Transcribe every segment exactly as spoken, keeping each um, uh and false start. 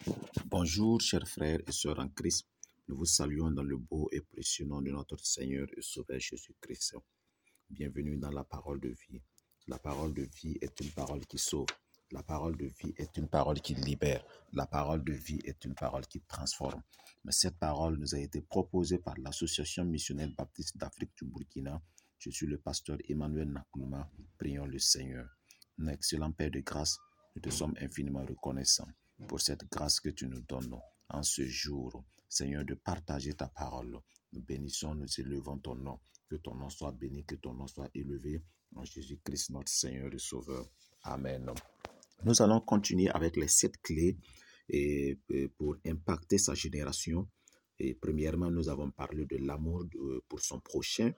Bonjour, chers frères et sœurs en Christ. Nous vous saluons dans le beau et précieux nom de notre Seigneur et Sauveur Jésus-Christ. Bienvenue dans la parole de vie. La parole de vie est une parole qui sauve. La parole de vie est une parole qui libère. La parole de vie est une parole qui transforme. Mais cette parole nous a été proposée par l'Association missionnelle baptiste d'Afrique du Burkina. Je suis le pasteur Emmanuel Nakouluma. Prions le Seigneur. Mon excellent Père de grâce, nous te sommes infiniment reconnaissants pour cette grâce que tu nous donnes en ce jour, Seigneur, de partager ta parole. Nous bénissons, nous élevons ton nom. Que ton nom soit béni, que ton nom soit élevé en Jésus-Christ, notre Seigneur et Sauveur. Amen. Nous allons continuer avec les sept clés et, et pour impacter sa génération. Et premièrement, nous avons parlé de l'amour pour son prochain.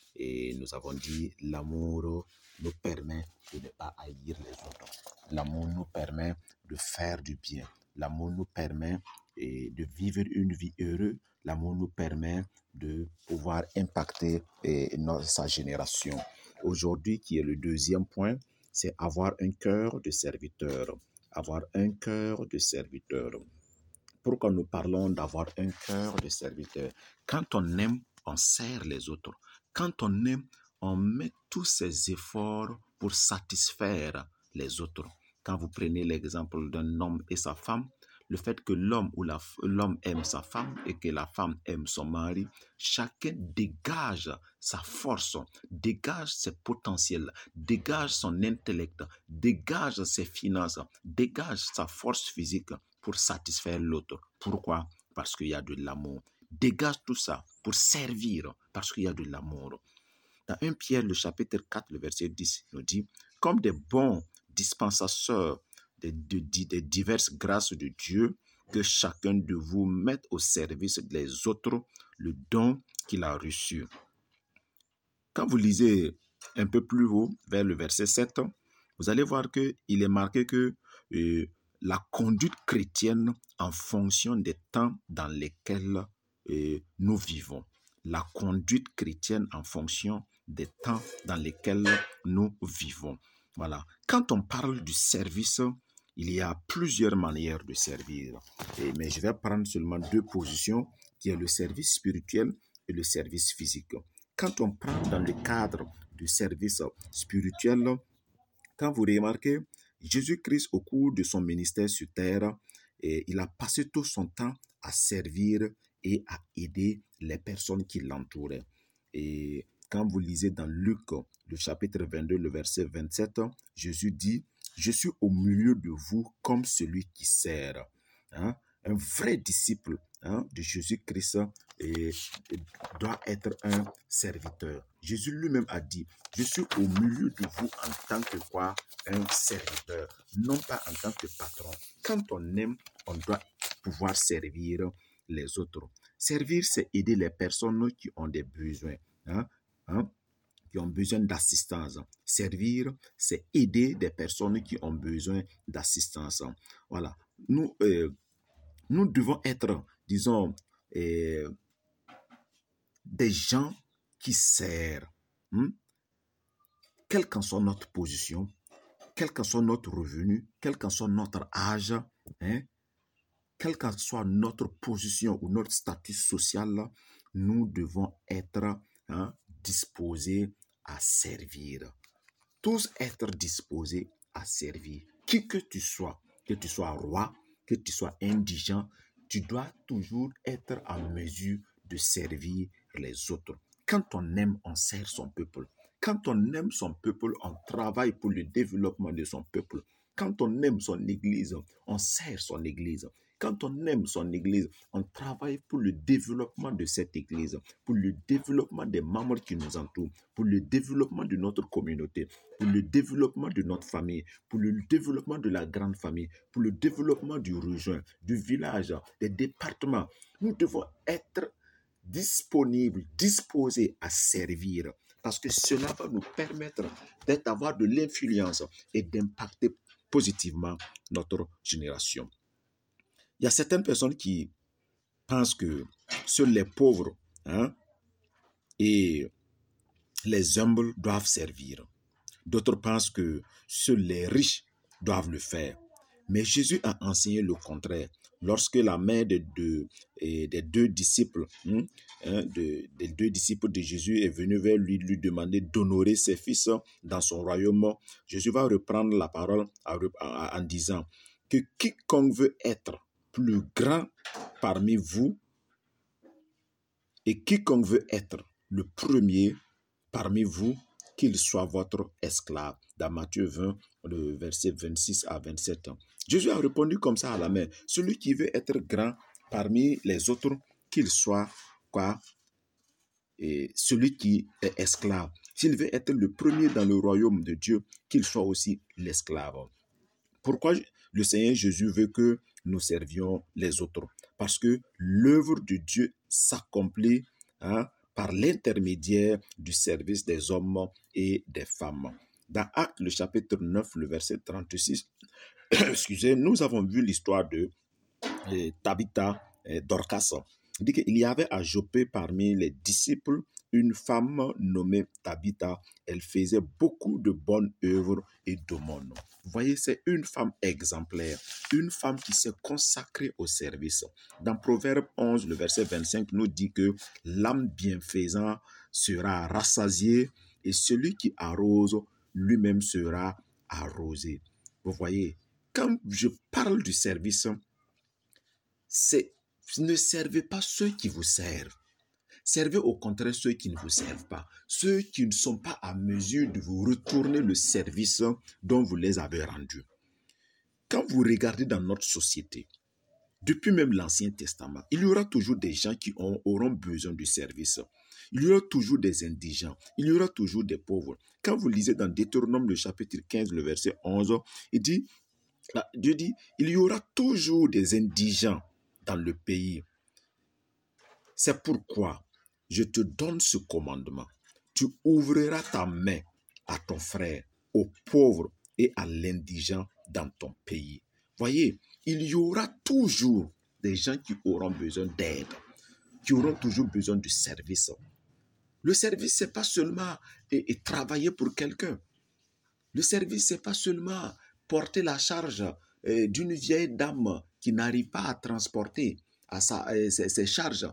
Et nous avons dit l'amour nous permet de ne pas haïr les autres. L'amour nous permet de faire du bien. L'amour nous permet eh, de vivre une vie heureuse. L'amour nous permet de pouvoir impacter eh, notre, sa génération. Aujourd'hui, qui est le deuxième point, c'est avoir un cœur de serviteur. Avoir un cœur de serviteur. Pourquoi nous parlons d'avoir un cœur de serviteur? Quand on aime, on sert les autres. Quand on aime, on met tous ses efforts pour satisfaire les autres. Quand vous prenez l'exemple d'un homme et sa femme, le fait que l'homme ou la, l'homme aime sa femme et que la femme aime son mari, chacun dégage sa force, dégage ses potentiels, dégage son intellect, dégage ses finances, dégage sa force physique pour satisfaire l'autre. Pourquoi? Parce qu'il y a de l'amour. Dégage tout ça pour servir, parce qu'il y a de l'amour. Dans premier Pierre, le chapitre quatre, le verset dix, il nous dit, comme des bons dispensateurs des de, de, de diverses grâces de Dieu, que chacun de vous mette au service des autres le don qu'il a reçu. Quand vous lisez un peu plus haut, vers le verset sept, vous allez voir qu'il est marqué que euh, la conduite chrétienne en fonction des temps dans lesquels euh, nous vivons. La conduite chrétienne en fonction des temps dans lesquels nous vivons. Voilà. Quand on parle du service, il y a plusieurs manières de servir. Et, mais je vais prendre seulement deux positions, qui est le service spirituel et le service physique. Quand on prend dans le cadre du service spirituel, quand vous remarquez, Jésus-Christ, au cours de son ministère sur terre, et il a passé tout son temps à servir et à aider les personnes qui l'entouraient. Et quand vous lisez dans Luc, le chapitre vingt-deux, le verset vingt-sept, Jésus dit, « Je suis au milieu de vous comme celui qui sert. » Hein? Un vrai disciple hein, de Jésus-Christ et, et doit être un serviteur. Jésus lui-même a dit, « Je suis au milieu de vous en tant que quoi? Un serviteur, non pas en tant que patron. » Quand on aime, on doit pouvoir servir les autres. Servir, c'est aider les personnes qui ont des besoins, hein, hein, qui ont besoin d'assistance. Servir, c'est aider des personnes qui ont besoin d'assistance. Voilà. Nous, euh, nous devons être, disons, euh, des gens qui servent. Hein? Quelle qu'en soit notre position, quel qu'en soit notre revenu, quel qu'en soit notre âge, hein, quelle qu'en soit notre position ou notre statut social, nous devons être hein, disposés à servir. Tous être disposés à servir. Qui que tu sois, que tu sois roi, que tu sois indigent, tu dois toujours être en mesure de servir les autres. Quand on aime, on sert son peuple. Quand on aime son peuple, on travaille pour le développement de son peuple. Quand on aime son église, on sert son église. Quand on aime son église, on travaille pour le développement de cette église, pour le développement des membres qui nous entourent, pour le développement de notre communauté, pour le développement de notre famille, pour le développement de la grande famille, pour le développement du rejoint, du village, des départements. Nous devons être disponibles, disposés à servir, parce que cela va nous permettre d'avoir de l'influence et d'impacter positivement notre génération. Il y a certaines personnes qui pensent que seuls les pauvres hein, et les humbles doivent servir. D'autres pensent que seuls les riches doivent le faire. Mais Jésus a enseigné le contraire. lorsque la mère des deux, et des deux disciples, hein, de, des deux disciples de Jésus est venue vers lui, lui demander d'honorer ses fils dans son royaume, Jésus va reprendre la parole en, en disant que quiconque veut être plus grand parmi vous et quiconque veut être le premier parmi vous, qu'il soit votre esclave. Dans Matthieu vingt, le verset vingt-six à vingt-sept. Jésus a répondu comme ça à la mère. Celui qui veut être grand parmi les autres, qu'il soit quoi? Et celui qui est esclave. S'il veut être le premier dans le royaume de Dieu, qu'il soit aussi l'esclave. Pourquoi le Seigneur Jésus veut que nous servions les autres? Parce que l'œuvre de Dieu s'accomplit hein, par l'intermédiaire du service des hommes et des femmes. Dans Actes, le chapitre neuf, le verset trente-six, excusez, nous avons vu l'histoire de eh, Tabitha eh, Dorcas. Il dit qu'il y avait à Joppé parmi les disciples une femme nommée Tabitha. Elle faisait beaucoup de bonnes œuvres et d'aumônes. Vous voyez, c'est une femme exemplaire, une femme qui s'est consacrée au service. Dans Proverbe onze, le verset vingt-cinq, nous dit que l'âme bienfaisant sera rassasiée et celui qui arrose lui-même sera arrosé. Vous voyez, quand je parle du service, c'est ne servez pas ceux qui vous servent. Servez au contraire ceux qui ne vous servent pas. Ceux qui ne sont pas à mesure de vous retourner le service dont vous les avez rendus. Quand vous regardez dans notre société, depuis même l'Ancien Testament, il y aura toujours des gens qui ont, auront besoin du service. Il y aura toujours des indigents. Il y aura toujours des pauvres. Quand vous lisez dans Deutéronome, le chapitre quinze, le verset onze, il dit, Dieu dit, il y aura toujours des indigents dans le pays. C'est pourquoi je te donne ce commandement. Tu ouvriras ta main à ton frère, aux pauvres et à l'indigent dans ton pays. Voyez, il y aura toujours des gens qui auront besoin d'aide, qui auront toujours besoin de service. Le service, ce n'est pas seulement et, et travailler pour quelqu'un. Le service, ce n'est pas seulement porter la charge euh, d'une vieille dame qui n'arrive pas à transporter à sa, euh, ses, ses charges.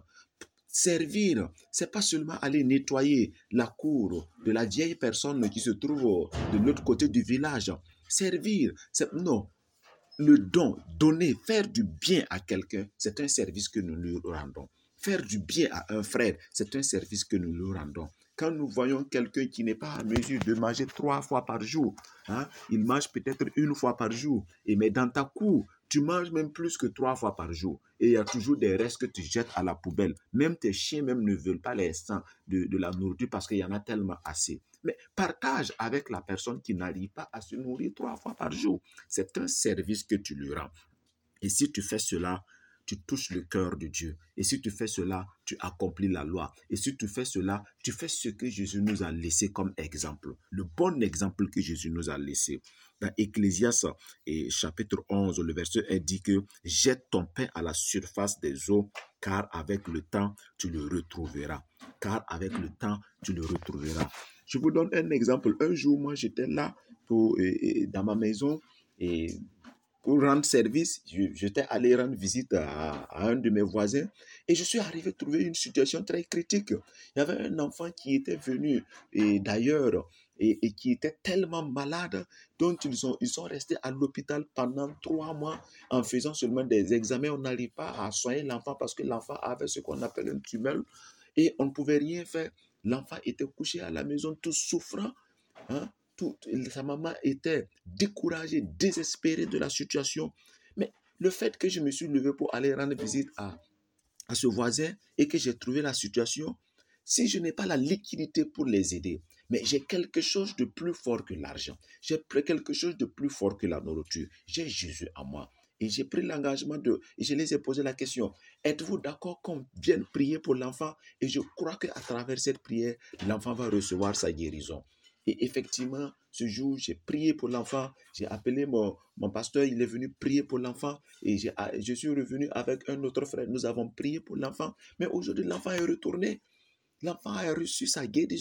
Servir, ce n'est pas seulement aller nettoyer la cour de la vieille personne qui se trouve de l'autre côté du village. Servir, c'est non. Le don, donner, faire du bien à quelqu'un, c'est un service que nous lui rendons. Faire du bien à un frère, c'est un service que nous lui rendons. Quand nous voyons quelqu'un qui n'est pas à mesure de manger trois fois par jour, hein, il mange peut-être une fois par jour, et mais dans ta cour, tu manges même plus que trois fois par jour. Et il y a toujours des restes que tu jettes à la poubelle. Même tes chiens même ne veulent pas les sangs de, de la nourriture parce qu'il y en a tellement assez. Mais partage avec la personne qui n'arrive pas à se nourrir trois fois par jour. C'est un service que tu lui rends. Et si tu fais cela, tu touches le cœur de Dieu. Et si tu fais cela, tu accomplis la loi. Et si tu fais cela, tu fais ce que Jésus nous a laissé comme exemple. Le bon exemple que Jésus nous a laissé. Dans Ecclésiaste, et chapitre onze, le verset un dit que « Jette ton pain à la surface des eaux, car avec le temps, tu le retrouveras. » Car avec le temps, tu le retrouveras. Je vous donne un exemple. Un jour, moi, j'étais là pour, et, et, dans ma maison et pour rendre service, j'étais allé rendre visite à, à un de mes voisins et je suis arrivé à trouver une situation très critique. Il y avait un enfant qui était venu et d'ailleurs et, et qui était tellement malade, donc ils sont, ils sont restés à l'hôpital pendant trois mois en faisant seulement des examens. On n'arrive pas à soigner l'enfant parce que l'enfant avait ce qu'on appelle un tumeur et on ne pouvait rien faire. L'enfant était couché à la maison tout souffrant, hein? Tout, sa maman était découragée, désespérée de la situation. Mais le fait que je me suis levé pour aller rendre visite à, à ce voisin et que j'ai trouvé la situation, si je n'ai pas la liquidité pour les aider, mais j'ai quelque chose de plus fort que l'argent, j'ai quelque chose de plus fort que la nourriture, j'ai Jésus en moi. Et j'ai pris l'engagement de, et je les ai posé la question, êtes-vous d'accord qu'on vienne prier pour l'enfant? Et je crois qu'à travers cette prière, l'enfant va recevoir sa guérison. Et effectivement, ce jour, j'ai prié pour l'enfant. J'ai appelé mon, mon pasteur, il est venu prier pour l'enfant. Et j'ai, je suis revenu avec un autre frère. Nous avons prié pour l'enfant. Mais aujourd'hui, l'enfant est retourné. L'enfant a reçu sa guérison.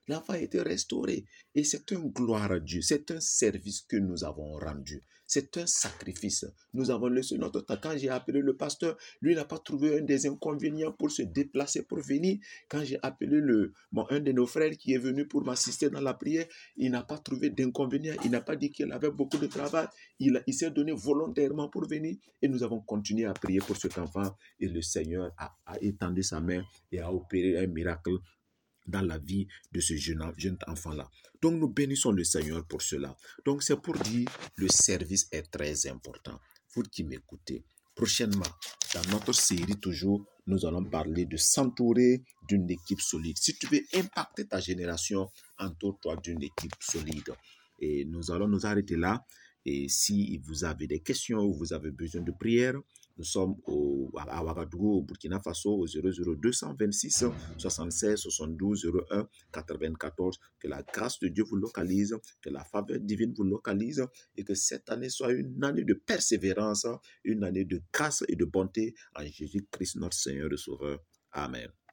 L'enfant a été restauré. Et c'est une gloire à Dieu. C'est un service que nous avons rendu. C'est un sacrifice. Nous avons laissé notre temps. Quand j'ai appelé le pasteur, lui n'a pas trouvé un des inconvénients pour se déplacer, pour venir. Quand j'ai appelé le, bon, un de nos frères qui est venu pour m'assister dans la prière, il n'a pas trouvé d'inconvénient. Il n'a pas dit qu'il avait beaucoup de travail. Il, il s'est donné volontairement pour venir. Et nous avons continué à prier pour cet enfant. Et le Seigneur a, a étendu sa main et a opéré un miracle dans la vie de ce jeune, jeune enfant-là. Donc nous bénissons le Seigneur pour cela. Donc c'est pour dire, le service est très important. Vous qui m'écoutez, prochainement, dans notre série toujours, nous allons parler de s'entourer d'une équipe solide. Si tu veux impacter ta génération, entoure-toi d'une équipe solide. Et nous allons nous arrêter là. Et si vous avez des questions ou vous avez besoin de prière, nous sommes au, à Ouagadougou, au Burkina Faso, au zéro zéro deux cent vingt-six soixante-seize soixante-douze zéro un quatre-vingt-quatorze. Que la grâce de Dieu vous localise, que la faveur divine vous localise et que cette année soit une année de persévérance, une année de grâce et de bonté en Jésus-Christ, notre Seigneur et Sauveur. Amen.